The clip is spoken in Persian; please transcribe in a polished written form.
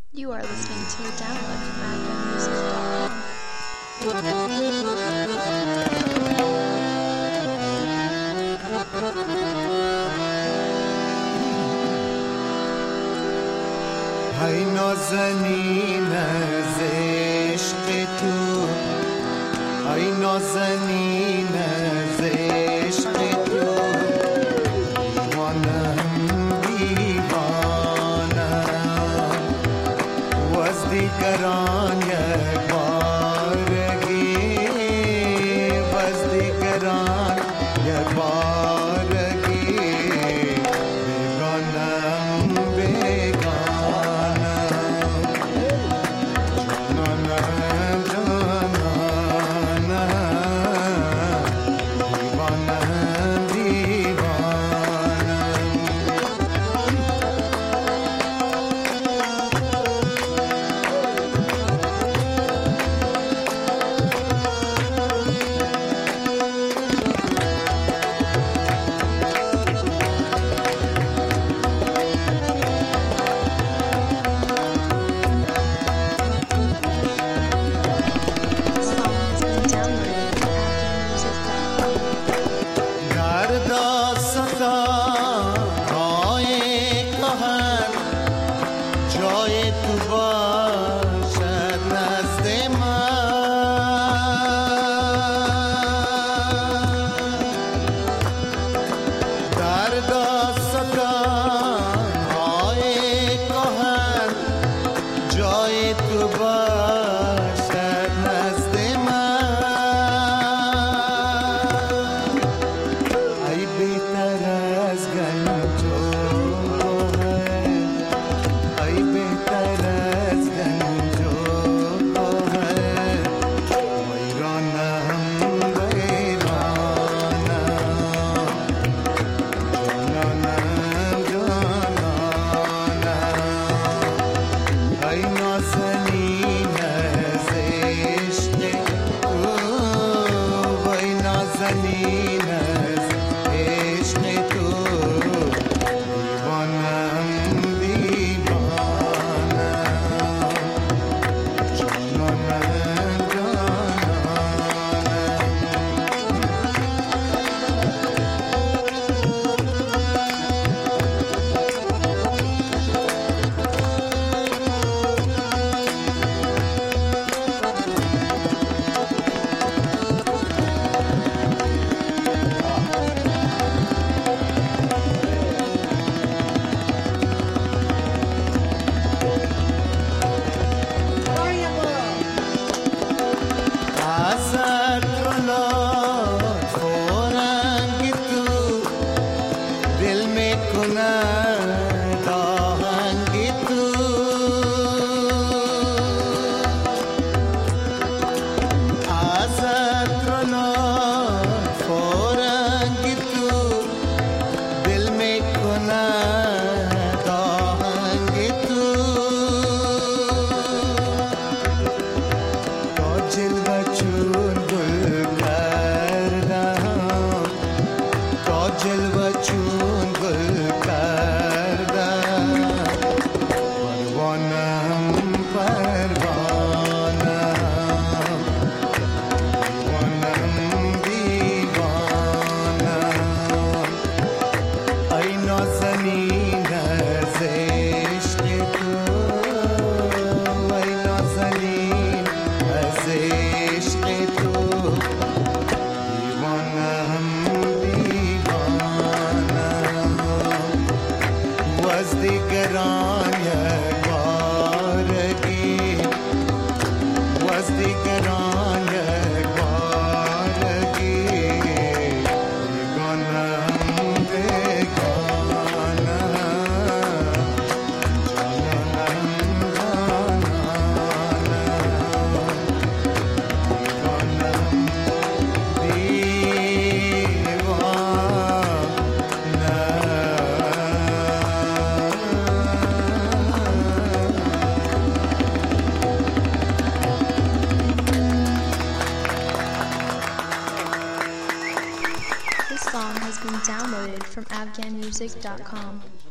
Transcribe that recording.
You are listening to a download from های نازنین از عشق تو، های نازنین از عشق تو، دیوانم دیوانم و از دیگران یک بارگی، و از دیگران یک بارگی بیگانم جای تو باشد نزد من، در داستان‌های کهن جای تو باشد نزد من، ای بهتر از گنج This song has been downloaded from afghanmusic.com.